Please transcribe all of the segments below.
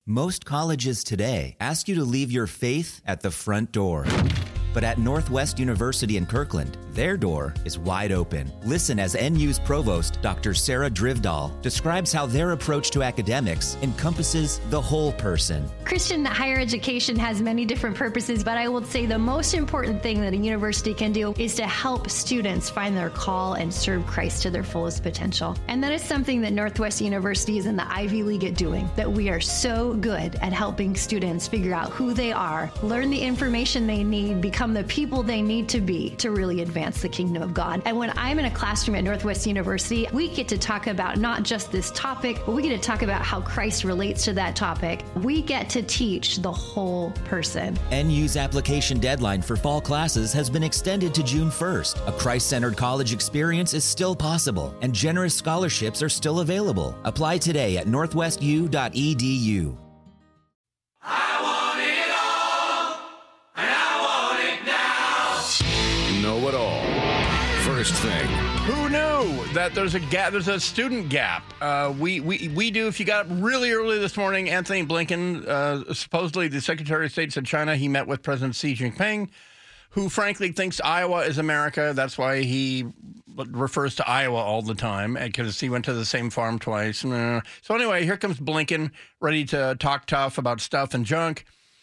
Most colleges today ask you to leave your faith at the front door. But at Northwest University in Kirkland, their door is wide open. Listen as NU's provost, Dr. Sarah Drivdahl, describes how their approach to academics encompasses the whole person. Christian higher education has many different purposes, but I will say the most important thing that a university can do is to help students find their call and serve Christ to their fullest potential. And that is something that Northwest University is in the Ivy League at doing, that we are so good at helping students figure out who they are, learn the information they need, become the people they need to be to really advance the kingdom of God. And when I'm in a classroom at Northwest University, we get to talk about not just this topic, but we get to talk about how Christ relates to that topic. We get to teach the whole person. NU's application deadline for fall classes has been extended to June 1st. A Christ-centered college experience is still possible, and generous scholarships are still available. Apply today at northwestu.edu. Know it all. First thing. Who knew that there's a gap? There's a student gap. We do. If you got up really early this morning, Anthony Blinken, supposedly the Secretary of State, said China. He met with President Xi Jinping, who frankly thinks Iowa is America. That's why he refers to Iowa all the time, because he went to the same farm twice. So anyway, here comes Blinken, ready to talk tough about stuff and junk,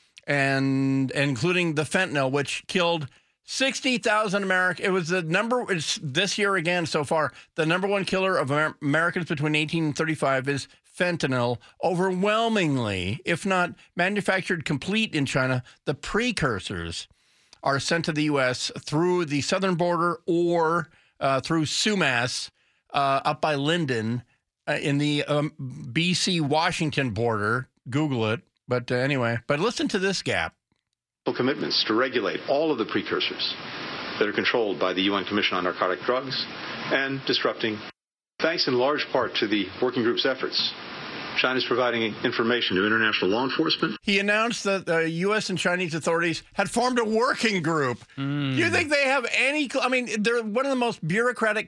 and including the fentanyl, which killed 60,000 Americans. It was it's this year again so far. The number one killer of Americans between 18 and 35 is fentanyl. Overwhelmingly, if not manufactured complete in China, the precursors are sent to the U.S. through the southern border or through Sumas up by Linden in the BC-Washington border. Google it. But anyway, but listen to this gap. Commitments to regulate all of the precursors that are controlled by the UN Commission on Narcotic Drugs and disrupting, thanks in large part to the working group's efforts. China's providing information to international law enforcement. He announced that the U.S. and Chinese authorities had formed a working group. Do you think they have any... I mean, they're one of the most bureaucratic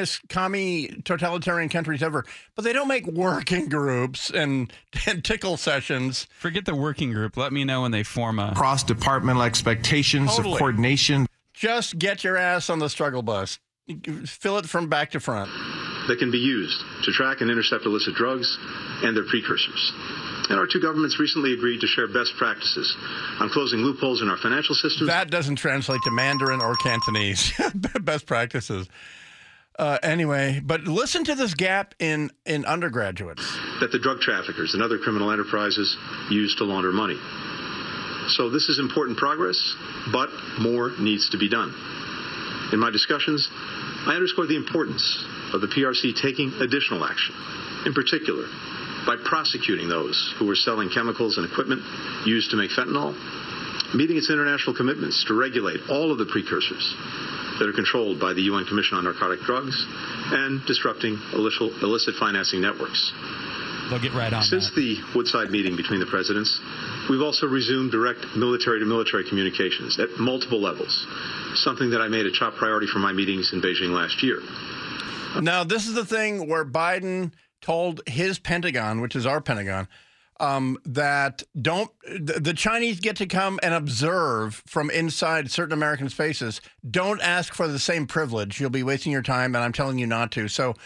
totalitarian countries ever, but they don't make working groups and tickle sessions. Forget the working group. Let me know when they form a... Cross-departmental expectations of coordination. Just get your ass on the struggle bus. Fill it from back to front. That can be used to track and intercept illicit drugs and their precursors. And our two governments recently agreed to share best practices on closing loopholes in our financial systems. That doesn't translate to Mandarin or Cantonese. Best practices. Anyway, but listen to this gap in undergraduates. That the drug traffickers and other criminal enterprises use to launder money. So this is important progress, but more needs to be done. In my discussions, I underscored the importance of the PRC taking additional action, in particular by prosecuting those who were selling chemicals and equipment used to make fentanyl, meeting its international commitments to regulate all of the precursors that are controlled by the UN Commission on Narcotic Drugs, and disrupting illicit financing networks. They'll get right on Since the Woodside meeting between the presidents, we've also resumed direct military-to-military communications at multiple levels, something that I made a top priority for my meetings in Beijing last year. Now, this is the thing where Biden told his Pentagon, which is our Pentagon, that the Chinese get to come and observe from inside certain American spaces. Don't ask for the same privilege. You'll be wasting your time, and I'm telling you not to. So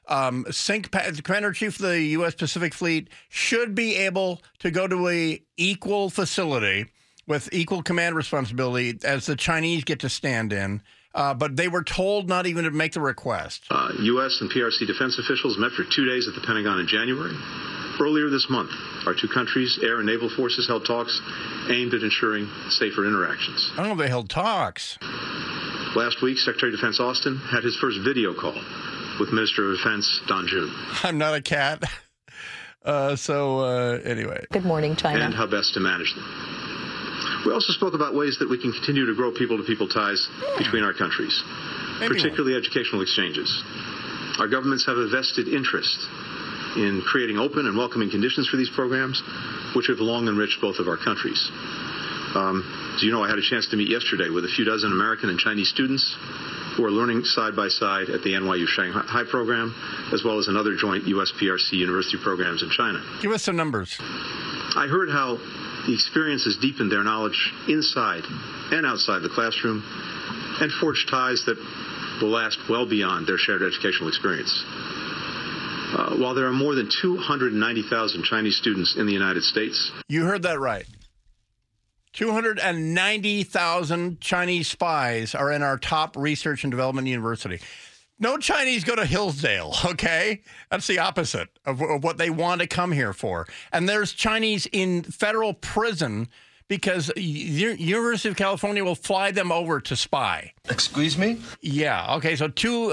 the Commander-in-Chief of the U.S. Pacific Fleet should be able to go to a equal facility with equal command responsibility as the Chinese get to stand in. But they were told not even to make the request. U.S. and PRC defense officials met for 2 days at the Pentagon in January. Earlier this month, our two countries' air and naval forces held talks aimed at ensuring safer interactions. I don't know if they held talks. Last week, Secretary of Defense Austin had his first video call with Minister of Defense Don Jun. I'm not a cat. Anyway. Good morning, China. And how best to manage them. We also spoke about ways that we can continue to grow people-to-people ties between our countries, particularly educational exchanges. Our governments have a vested interest in creating open and welcoming conditions for these programs, which have long enriched both of our countries. As you know, I had a chance to meet yesterday with a few dozen American and Chinese students who are learning side by side at the NYU Shanghai program, as well as in other joint U.S. PRC university programs in China. Give us some numbers. I heard how the experience has deepened their knowledge inside and outside the classroom and forged ties that will last well beyond their shared educational experience. While there are more than 290,000 Chinese students in the United States. You heard that right. 290,000 Chinese spies are in our top research and development university. No Chinese go to Hillsdale, okay? That's the opposite of what they want to come here for. And there's Chinese in federal prison because University of California will fly them over to spy. Excuse me? Yeah, okay, so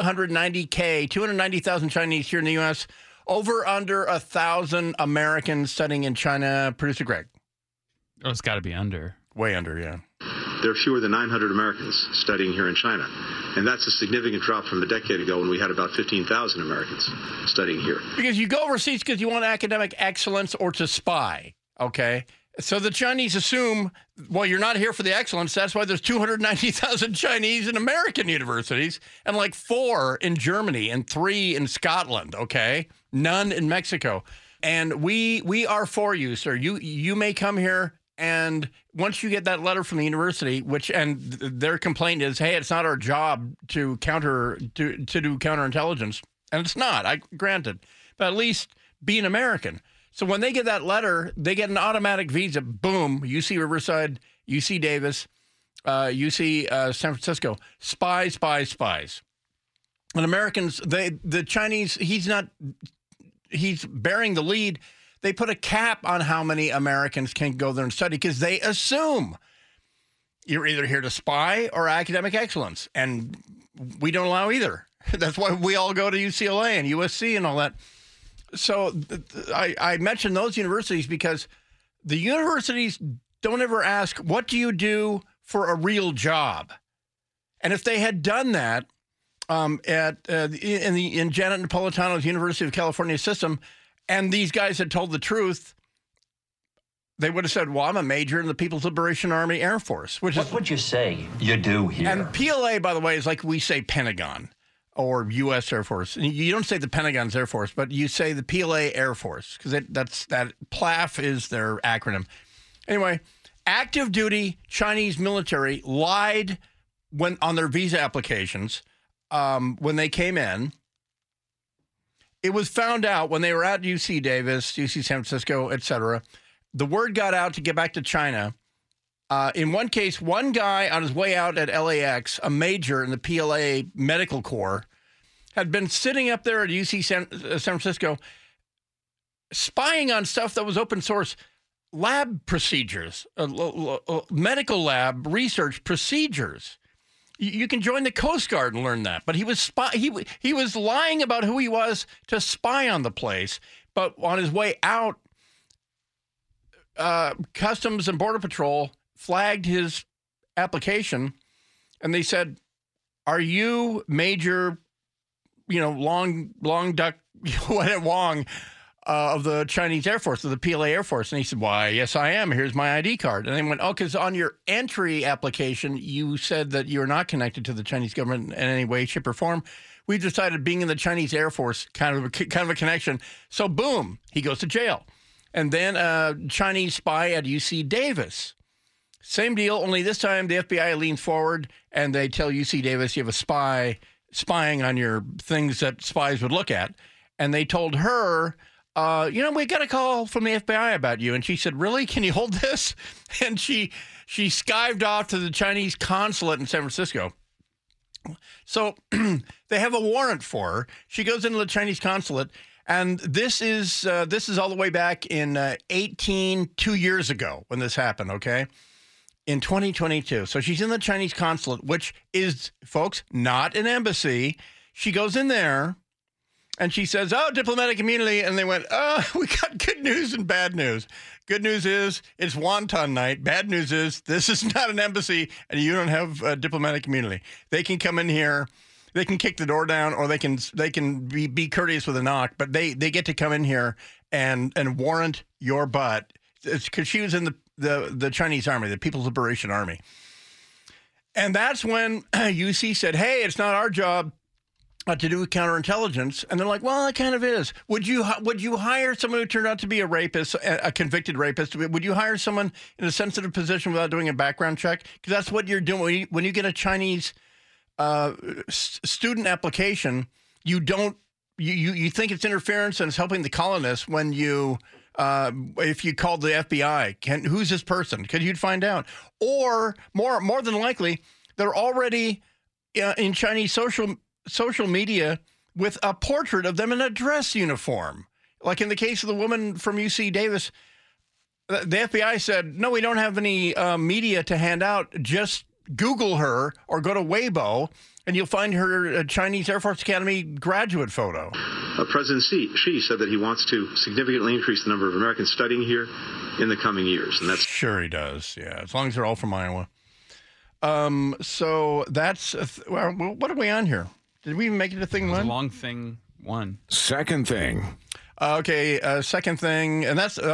290,000 Chinese here in the U.S., over under 1,000 Americans studying in China. Producer Greg. Oh, it's got to be under. Way under, yeah. There are fewer than 900 Americans studying here in China. And that's a significant drop from a decade ago when we had about 15,000 Americans studying here. Because you go overseas because you want academic excellence or to spy, okay? So the Chinese assume, well, you're not here for the excellence. That's why there's 290,000 Chinese in American universities and like 4 in Germany and 3 in Scotland, okay? None in Mexico. And we are for you, sir. You may come here, and once you get that letter from the university, and their complaint is, hey, it's not our job to do counterintelligence, and it's not, granted, but at least be an American. So when they get that letter, they get an automatic visa. Boom, UC Riverside, UC Davis, UC San Francisco. Spies. And Americans, the Chinese, he's bearing the lead. They put a cap on how many Americans can go there and study because they assume you're either here to spy or academic excellence. And we don't allow either. That's why we all go to UCLA and USC and all that. So I mentioned those universities because the universities don't ever ask, what do you do for a real job? And if they had done that in Janet Napolitano's University of California system, and these guys had told the truth, they would have said, well, I'm a major in the People's Liberation Army Air Force. What would you say you do here? And PLA, by the way, is like we say Pentagon or U.S. Air Force. You don't say the Pentagon's Air Force, but you say the PLA Air Force because that PLAF is their acronym. Anyway, active duty Chinese military lied on their visa applications when they came in. It was found out when they were at UC Davis, UC San Francisco, et cetera. The word got out to get back to China. In one case, one guy on his way out at LAX, a major in the PLA Medical Corps, had been sitting up there at UC San Francisco spying on stuff that was open source, lab procedures, medical lab research procedures. You can join the Coast Guard and learn that. But he was he was lying about who he was to spy on the place. But on his way out, Customs and Border Patrol flagged his application, and they said, "Are you Major, Long Duck Wong of the Chinese Air Force, of the PLA Air Force?" And he said, "Why, yes, I am. Here's my ID card." And they went, "Oh, because on your entry application, you said that you're not connected to the Chinese government in any way, shape, or form. We've decided being in the Chinese Air Force kind of a connection." So, boom, he goes to jail. And then a Chinese spy at UC Davis. Same deal, only this time the FBI leans forward and they tell UC Davis, you have a spy spying on your things that spies would look at. And they told her, we got a call from the FBI about you. And she said, really? Can you hold this? And she skived off to the Chinese consulate in San Francisco. So they have a warrant for her. She goes into the Chinese consulate. And this is all the way back in 2 years ago when this happened, okay? In 2022. So she's in the Chinese consulate, which is, folks, not an embassy. She goes in there and she says, "Oh, diplomatic immunity." And they went, "Oh, we got good news and bad news. Good news is it's wonton night. Bad news is this is not an embassy and you don't have diplomatic immunity. They can come in here. They can kick the door down, or they can be courteous with a knock, but they get to come in here and warrant your butt." It's because she was in the Chinese Army, the People's Liberation Army. And that's when UC said, "Hey, it's not our job to do counterintelligence, and they're like, "Well, it kind of is." Would you hire someone who turned out to be a rapist, a convicted rapist? Would you hire someone in a sensitive position without doing a background check? Because that's what you're doing when you get a Chinese student application. You don't you think it's interference and it's helping the colonists when you. If you called the FBI, who's this person? Because you'd find out. Or more than likely, they're already in Chinese social media with a portrait of them in a dress uniform. Like in the case of the woman from UC Davis, the FBI said, no, we don't have any media to hand out. Just Google her or go to Weibo, and you'll find her Chinese Air Force Academy graduate photo. President Xi said that he wants to significantly increase the number of Americans studying here in the coming years. And that's sure he does. Yeah, as long as they're all from Iowa. So that's what are we on here? Did we even make it a thing one? Long thing one. Second thing. Okay, second thing, and that's we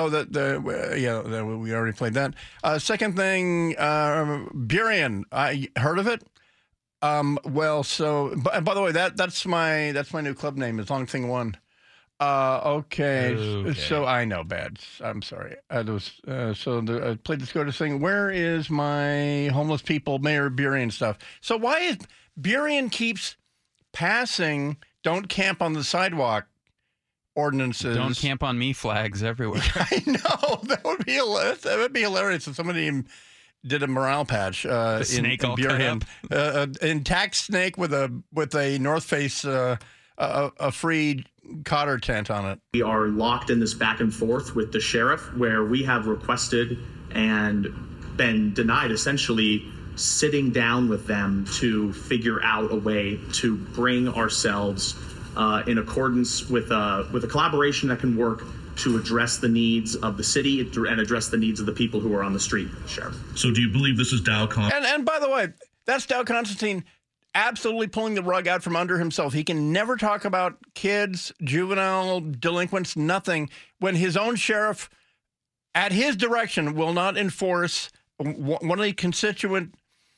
already played that. Second thing, Burien. I heard of it. Well, so by the way, that's my new club name is Long Thing One. Okay. So I know bad. I'm sorry. I played the SCOTUS thing. Where is my homeless people, Mayor Burien stuff? So why is Burien keeps passing "Don't camp on the sidewalk" ordinances? Don't camp on me flags everywhere. I know that would be hilarious. That would be hilarious if somebody did a morale patch in Burien, intact snake with a North Face a free Cotter tent on it. We are locked in this back and forth with the sheriff, where we have requested and been denied essentially sitting down with them to figure out a way to bring ourselves in accordance with a collaboration that can work to address the needs of the city and address the needs of the people who are on the street, Sheriff. So do you believe this is Dow Constantine? And by the way, that's Dow Constantine absolutely pulling the rug out from under himself. He can never talk about kids, juvenile delinquents, nothing, when his own sheriff, at his direction, will not enforce one of the constituent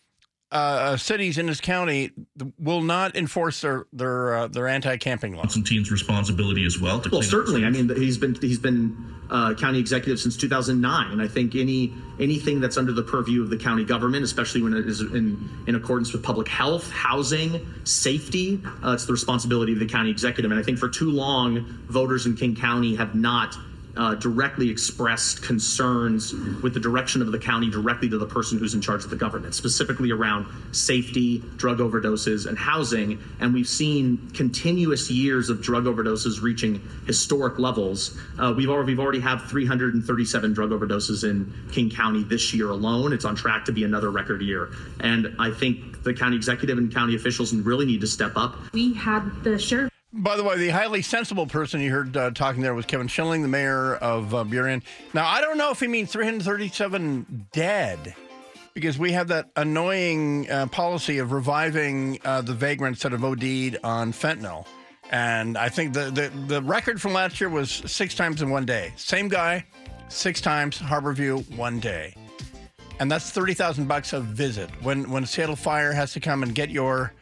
cities in his county will not enforce their anti-camping law. Constantine's responsibility as well. Well, certainly. I mean, he's been county executive since 2009, and I think anything that's under the purview of the county government, especially when it is in accordance with public health, housing, safety, it's the responsibility of the county executive. And I think for too long, voters in King County have not directly expressed concerns with the direction of the county directly to the person who's in charge of the government, specifically around safety, drug overdoses, and housing. And we've seen continuous years of drug overdoses reaching historic levels. We've already had 337 drug overdoses in King County this year alone. It's on track to be another record year. And I think the county executive and county officials really need to step up. We had the sheriff. By the way, the highly sensible person you heard talking there was Kevin Schilling, the mayor of Burien. Now, I don't know if he means 337 dead, because we have that annoying policy of reviving the vagrants that have OD'd on fentanyl. And I think the record from last year was 6 times in one day. Same guy, 6 times, Harborview, one day. And that's $30,000 a visit. When Seattle Fire has to come and get your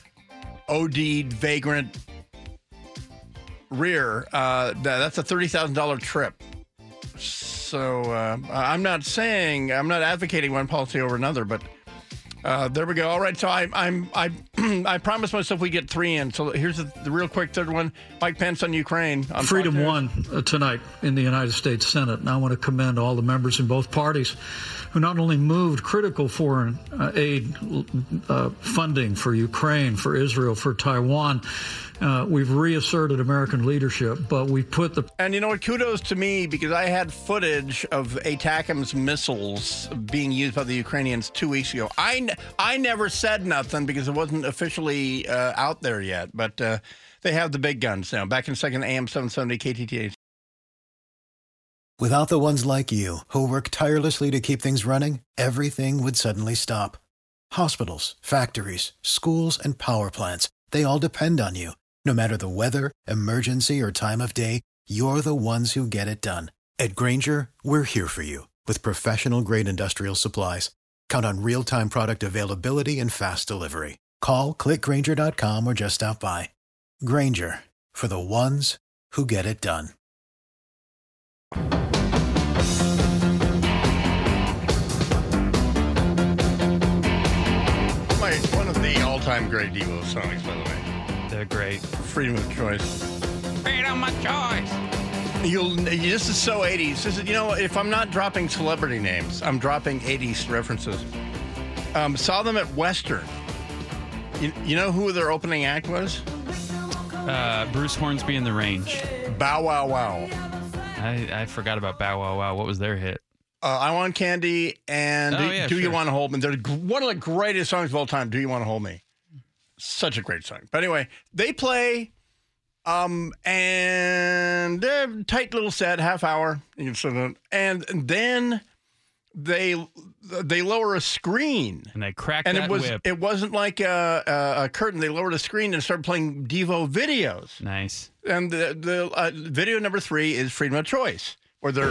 OD'd vagrant rear, that's a $30,000 trip. So I'm not advocating one policy over another, but there we go. All right, so I promised myself we get 3 in. So here's the real quick third one. Mike Pence on Ukraine. On Freedom won tonight in the United States Senate, and I want to commend all the members in both parties who not only moved critical foreign aid funding for Ukraine, for Israel, for Taiwan. We've reasserted American leadership, but we put the... And you know what? Kudos to me, because I had footage of ATACMS missiles being used by the Ukrainians 2 weeks ago. I never said nothing because it wasn't officially out there yet, but they have the big guns now. Back in second, AM 770 KTTH. Without the ones like you, who work tirelessly to keep things running, everything would suddenly stop. Hospitals, factories, schools, and power plants, they all depend on you. No matter the weather, emergency, or time of day, you're the ones who get it done. At Grainger, we're here for you with professional-grade industrial supplies. Count on real-time product availability and fast delivery. Call, click Grainger.com, or just stop by. Grainger, for the ones who get it done. One of the all-time great Devo songs, by the way. They're great. Freedom of choice. Freedom of choice. This is so 80s. This is, if I'm not dropping celebrity names, I'm dropping 80s references. Saw them at Western. You know who their opening act was? Bruce Hornsby and the Range. Bow Wow Wow. I forgot about Bow Wow Wow. What was their hit? I Want Candy and Do You Want to Hold Me? They're one of the greatest songs of all time, Do You Want to Hold Me? Such a great song. But anyway, they play, and they're a tight little set, half hour. And then they lower a screen. And they crack and that whip. It wasn't like a curtain. They lowered a screen and started playing Devo videos. Nice. And the video number 3 is Freedom of Choice, where they're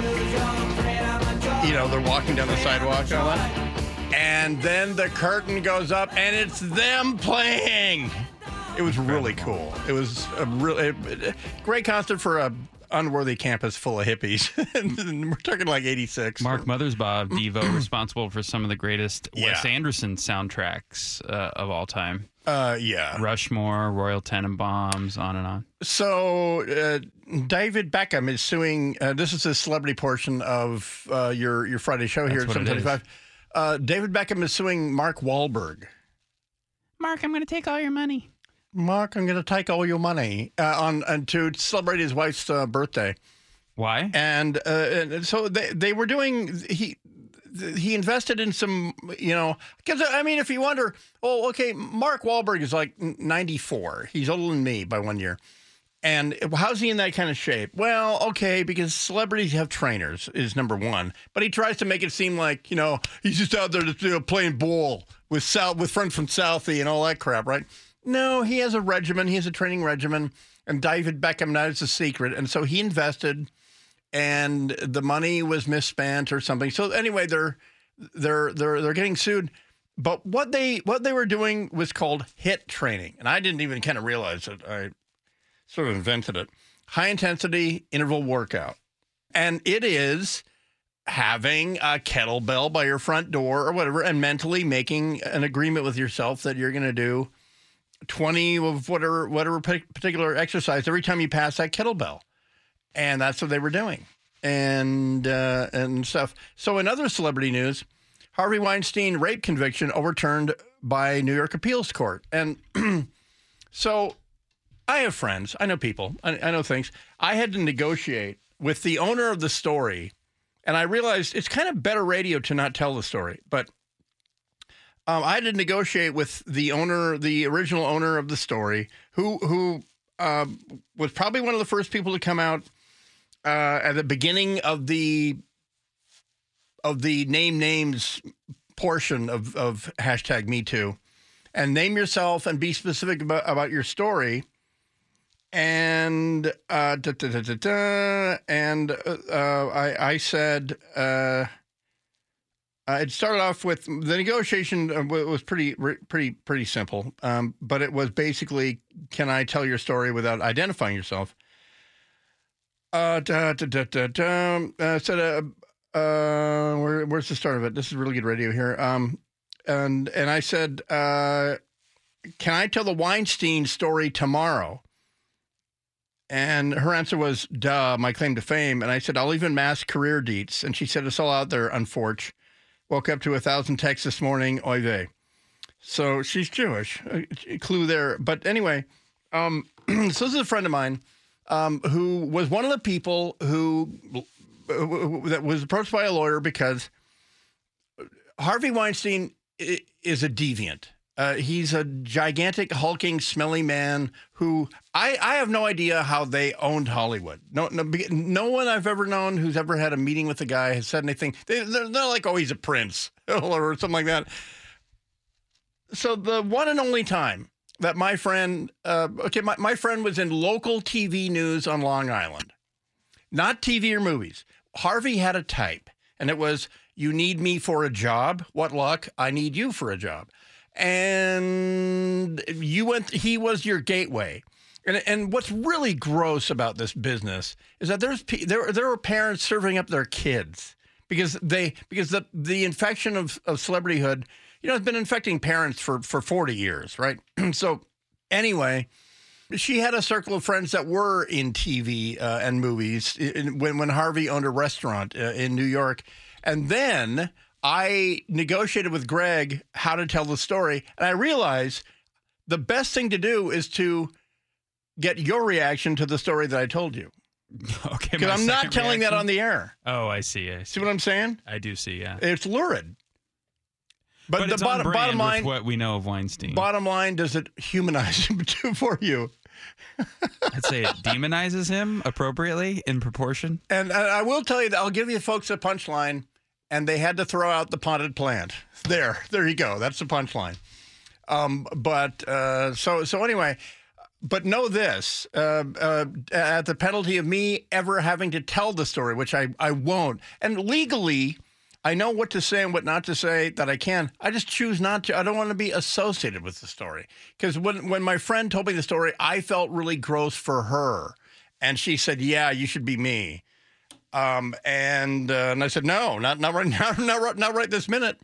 walking down the sidewalk and all that. And then the curtain goes up, and it's them playing. It was really cool. It was a really great concert for a unworthy campus full of hippies. We're talking like 86. Mark Mothersbaugh, Devo, responsible for some of the greatest Wes Anderson soundtracks of all time. Yeah. Rushmore, Royal Tenenbaums, on and on. So David Beckham is suing. This is the celebrity portion of your Friday show here at 7:35. David Beckham is suing Mark Wahlberg. Mark, I'm going to take all your money. Mark, I'm going to take all your money to celebrate his wife's birthday. Why? And so they were doing. He invested in some, because if you wonder, Mark Wahlberg is like 94. He's older than me by 1 year. And how's he in that kind of shape? Well, okay, because celebrities have trainers is number one. But he tries to make it seem like, he's just out there playing ball with friends from Southie and all that crap, right? No, he has a regimen. He has a training regimen. And David Beckham knows the secret. And so he invested, and the money was misspent or something. So anyway, they're getting sued. But what they were doing was called HIIT training. And I didn't even kind of realize it. I sort of invented it. High intensity interval workout. And it is having a kettlebell by your front door or whatever, and mentally making an agreement with yourself that you're going to do 20 of whatever particular exercise every time you pass that kettlebell. And that's what they were doing. And stuff. So in other celebrity news, Harvey Weinstein rape conviction overturned by New York appeals court. And so I have friends. I know people. I know things. I had to negotiate with the owner of the story, and I realized it's kind of better radio to not tell the story. But I had to negotiate with the original owner of the story, who was probably one of the first people to come out at the beginning of the name names portion of hashtag Me Too, and name yourself and be specific about your story. And I said it started off with the negotiation was pretty simple, but it was basically, can I tell your story without identifying yourself? Where's the start of it? This is really good radio here. And I said, can I tell the Weinstein story tomorrow? And her answer was, duh, my claim to fame. And I said, I'll even mask career deets. And she said, it's all out there, unfortunately. Woke up to 1,000 texts this morning, oy vey. So she's Jewish. Clue there. But anyway, so this is a friend of mine who was one of the people that was approached by a lawyer because Harvey Weinstein is a deviant. He's a gigantic, hulking, smelly man who I have no idea how they owned Hollywood. No one I've ever known who's ever had a meeting with the guy has said anything. They're like, oh, he's a prince or something like that. So the one and only time that my friend, my friend was in local TV news on Long Island, not TV or movies. Harvey had a type, and it was, you need me for a job? What luck? I need you for a job. And he was your gateway. And what's really gross about this business is that there are parents serving up their kids because the infection of celebrityhood, has been infecting parents for 40 years, right? So anyway, she had a circle of friends that were in TV and movies when Harvey owned a restaurant in New York. And then I negotiated with Greg how to tell the story. And I realized the best thing to do is to get your reaction to the story that I told you. Okay. Because I'm not telling that on the air. Oh, I see. See what I'm saying? I do see, yeah. It's lurid. But the it's bottom line, with what we know of Weinstein. Bottom line, does it humanize him for you? I'd say it demonizes him appropriately in proportion. And I will tell you that I'll give you folks a punchline, and they had to throw out the potted plant. There you go. That's the punchline. So anyway, but know this, at the penalty of me ever having to tell the story, which I won't. And legally, I know what to say and what not to say that I can. I just choose not to. I don't want to be associated with the story. Because when my friend told me the story, I felt really gross for her. And she said, yeah, you should be me. And I said, no, not right now, not right this minute.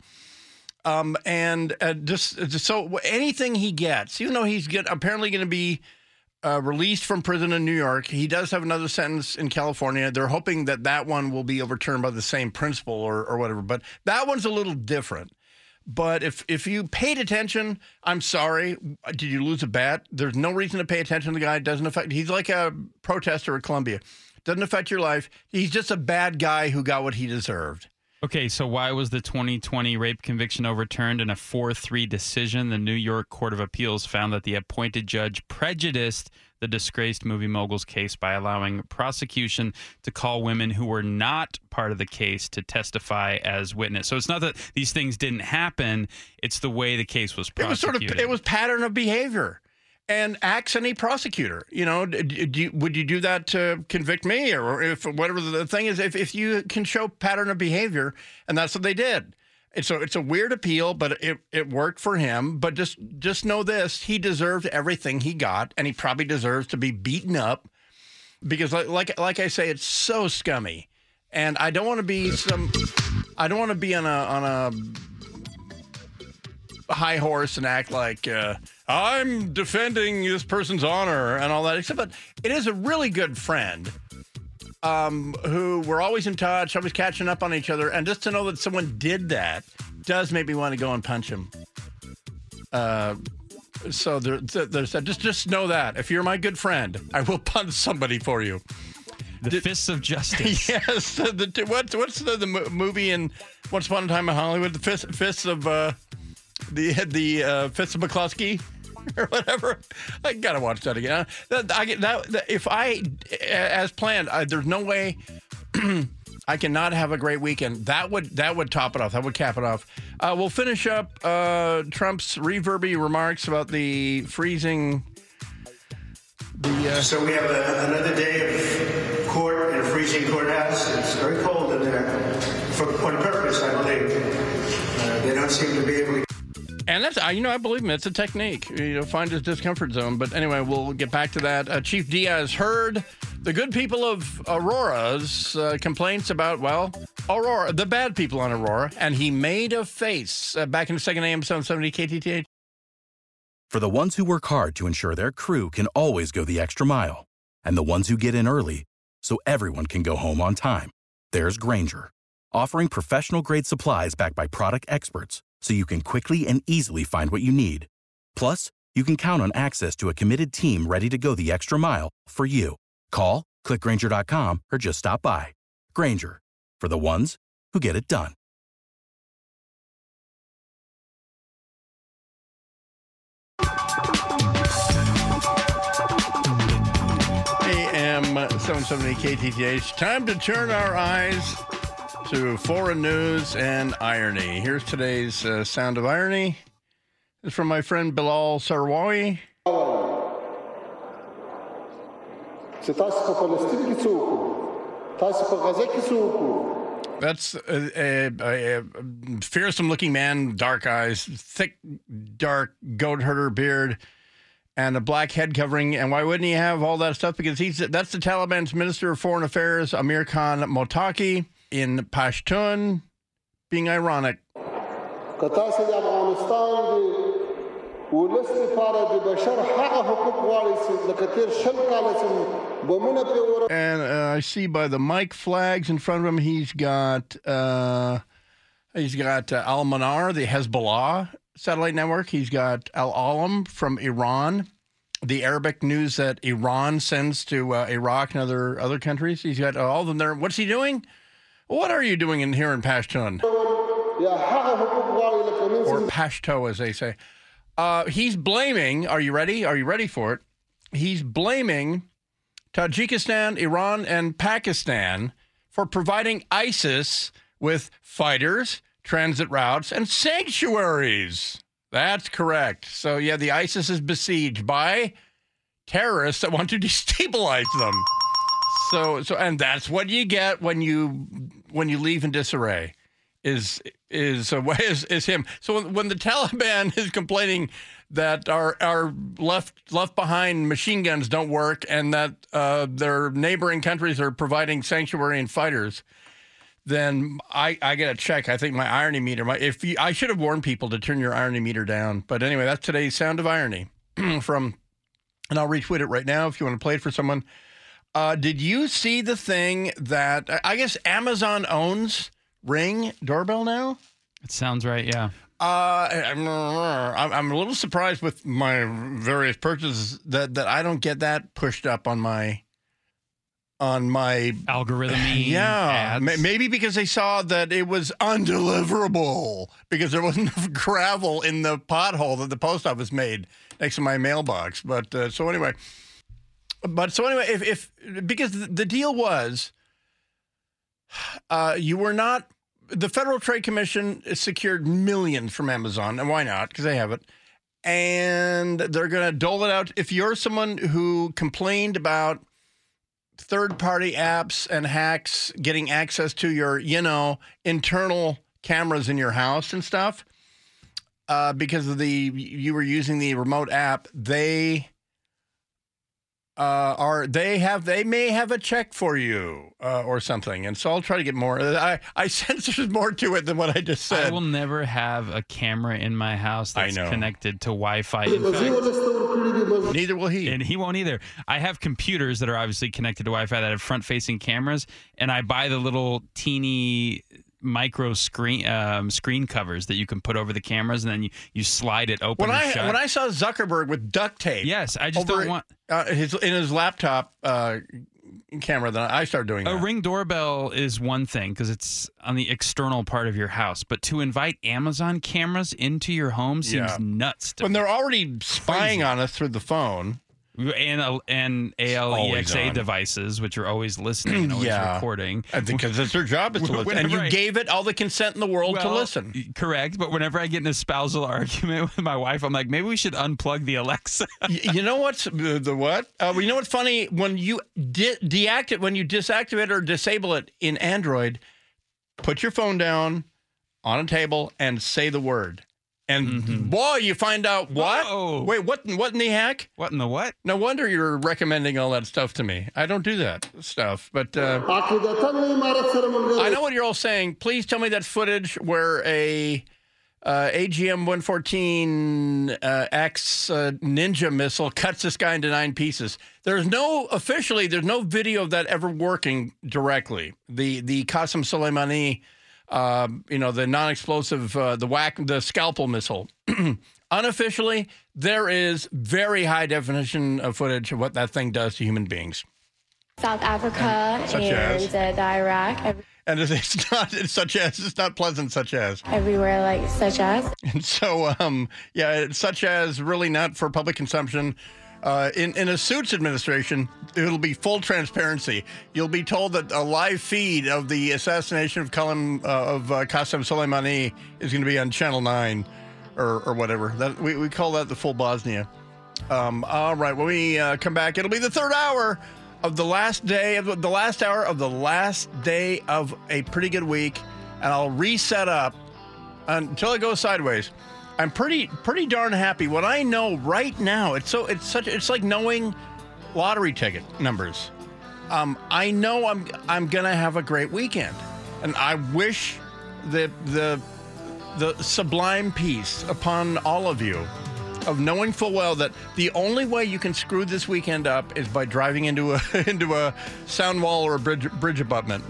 Just so anything he gets, even though he's apparently going to be released from prison in New York, he does have another sentence in California. They're hoping that one will be overturned by the same principle or whatever. But that one's a little different. But if you paid attention, I'm sorry. Did you lose a bet? There's no reason to pay attention to the guy. It doesn't affect. He's like a protester at Columbia. Doesn't affect your life. He's just a bad guy who got what he deserved. Okay, so why was the 2020 rape conviction overturned in a 4-3 decision? The New York Court of Appeals found that the appointed judge prejudiced the disgraced movie mogul's case by allowing prosecution to call women who were not part of the case to testify as witness. So it's not that these things didn't happen, it's the way the case was prosecuted. It was pattern of behavior. And ask any prosecutor, would you do that to convict me, or if whatever the thing is, if you can show pattern of behavior, and that's what they did. It's a weird appeal, but it worked for him. But just know this: he deserved everything he got, and he probably deserves to be beaten up because, like I say, it's so scummy. And I don't want to be on a high horse and act like I'm defending this person's honor and all that. But it is a really good friend who we're always in touch, always catching up on each other. And just to know that someone did that does make me want to go and punch him. So there's that. Just know that. If you're my good friend, I will punch somebody for you. The Fists of Justice. Yes. What's the movie in Once Upon a Time in Hollywood? The Fists of... the Fist of McCluskey or whatever. I gotta watch that again. If I, as planned, there's no way I cannot have a great weekend. That would top it off. That would cap it off. We'll finish up Trump's reverby remarks about the freezing. So we have another day of court in a freezing courthouse. It's very cold in there on purpose, I believe. They don't seem to be able to. And that's, I believe him. It's a technique, find his discomfort zone. But anyway, we'll get back to that. Chief Diaz heard the good people of Aurora's complaints about, Aurora, the bad people on Aurora, and he made a face back in the 2nd AM 770 KTTH. For the ones who work hard to ensure their crew can always go the extra mile, and the ones who get in early so everyone can go home on time, there's Grainger, offering professional-grade supplies backed by product experts, so you can quickly and easily find what you need. Plus, you can count on access to a committed team ready to go the extra mile for you. Call, click Grainger.com, or just stop by. Grainger, for the ones who get it done. AM 770 KTTH. Time to turn our eyes to foreign news and irony. Here's today's sound of irony. It's from my friend Bilal Sarwawi. That's a fearsome-looking man, dark eyes, thick, dark goat herder beard, and a black head covering. And why wouldn't he have all that stuff? Because that's the Taliban's Minister of Foreign Affairs, Amir Khan Mottaki, in Pashtun, being ironic. And I see by the mic flags in front of him, he's got Al-Manar, the Hezbollah satellite network. He's got Al-Alam from Iran, the Arabic news that Iran sends to Iraq and other countries. He's got all of them there. What's he doing? What are you doing in here in Pashtun? Or Pashto, as they say. He's blaming, are you ready? Are you ready for it? He's blaming Tajikistan, Iran, and Pakistan for providing ISIS with fighters, transit routes, and sanctuaries. That's correct. So, yeah, the ISIS is besieged by terrorists that want to destabilize them. So, and that's what you get when you leave in disarray. Is him. So when the Taliban is complaining that our left behind machine guns don't work and that their neighboring countries are providing sanctuary and fighters, then I get a check. I think my irony meter. I should have warned people to turn your irony meter down. But anyway, that's today's Sound of Irony from, and I'll retweet it right now if you want to play it for someone. Did you see the thing that I guess Amazon owns? Ring doorbell now? It sounds right, yeah. I'm a little surprised with my various purchases that I don't get that pushed up on my algorithm. Yeah, ads. Maybe because they saw that it was undeliverable because there wasn't enough gravel in the pothole that the post office made next to my mailbox. But so anyway, if because the deal was. The Federal Trade Commission secured millions from Amazon, and why not? Because they have it. And they're going to dole it out. If you're someone who complained about third-party apps and hacks getting access to your, internal cameras in your house and stuff, because of you were using the remote app, they may have a check for you or something, and so I'll try to get more. I sense there's more to it than what I just said. I will never have a camera in my house that's connected to Wi-Fi. In fact, neither will he, and he won't either. I have computers that are obviously connected to Wi-Fi that have front-facing cameras, and I buy the little teeny micro screen covers that you can put over the cameras, and then you slide it open and shut. When I saw Zuckerberg with duct tape, yes, I just don't want his laptop camera. That I started doing. A Ring doorbell is one thing because it's on the external part of your house, but to invite Amazon cameras into your home seems nuts. When they're already spying on us through the phone. And ALEXA devices, which are always listening and always recording. Because it's their job is to listen. And you gave it all the consent in the world to listen. Correct. But whenever I get in a spousal argument with my wife, I'm like, maybe we should unplug the Alexa. You know what's the what? You know what's funny? When you disactivate or disable it in Android, put your phone down on a table and say the word. And boy, you find out what? Whoa. Wait, what in the heck? What in the what? No wonder you're recommending all that stuff to me. I don't do that stuff. But I know what you're all saying. Please tell me that footage where a AGM-114X Ninja missile cuts this guy into 9 pieces. There's no video of that ever working directly. The Qasem Soleimani... the non-explosive, the scalpel missile. Unofficially, there is very high definition of footage of what that thing does to human beings. South Africa and the Iraq. And it's not pleasant, such as. Everywhere, like such as. And so, such as really not for public consumption. In a Suits administration, it'll be full transparency. You'll be told that a live feed of the assassination of Qasem Soleimani is going to be on Channel 9 or whatever. That we call that the full Bosnia. All right, when we come back, it'll be the third hour of the last day of the last hour of the last day of a pretty good week, and I'll reset up until it goes sideways. I'm pretty darn happy. What I know right now, it's like knowing lottery ticket numbers. I know I'm gonna have a great weekend, and I wish the sublime peace upon all of you of knowing full well that the only way you can screw this weekend up is by driving into a sound wall or a bridge abutment.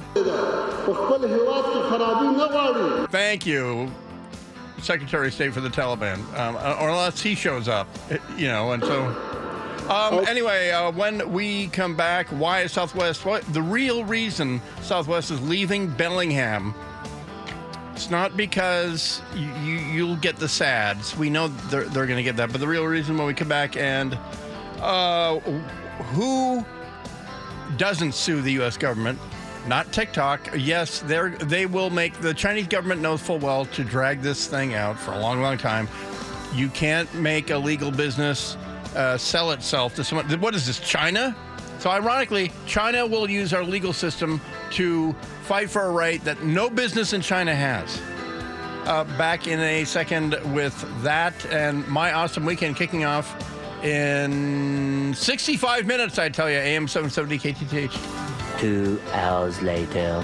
Thank you, Secretary of State for the Taliban, or unless he shows up, and so. Anyway, when we come back, why is Southwest? The real reason Southwest is leaving Bellingham. It's not because you'll get the SADs. We know they're going to get that, but the real reason when we come back and who doesn't sue the U.S. government? Not TikTok. Yes, they will make the Chinese government knows full well to drag this thing out for a long, long time. You can't make a legal business sell itself to someone. What is this, China? So ironically, China will use our legal system to fight for a right that no business in China has. Back in a second with that and my awesome weekend kicking off in 65 minutes, I tell you, AM 770 KTTH. 2 hours later.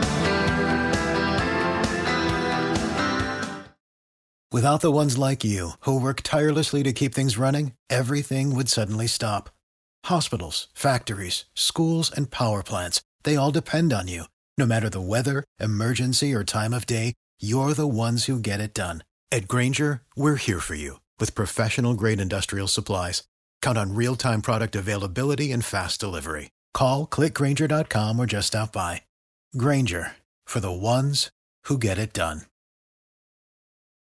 Without the ones like you, who work tirelessly to keep things running, everything would suddenly stop. Hospitals, factories, schools, and power plants, they all depend on you. No matter the weather, emergency, or time of day, you're the ones who get it done. At Grainger, we're here for you with professional-grade industrial supplies. Count on real-time product availability and fast delivery. Call, click Grainger.com, or just stop by. Grainger, for the ones who get it done.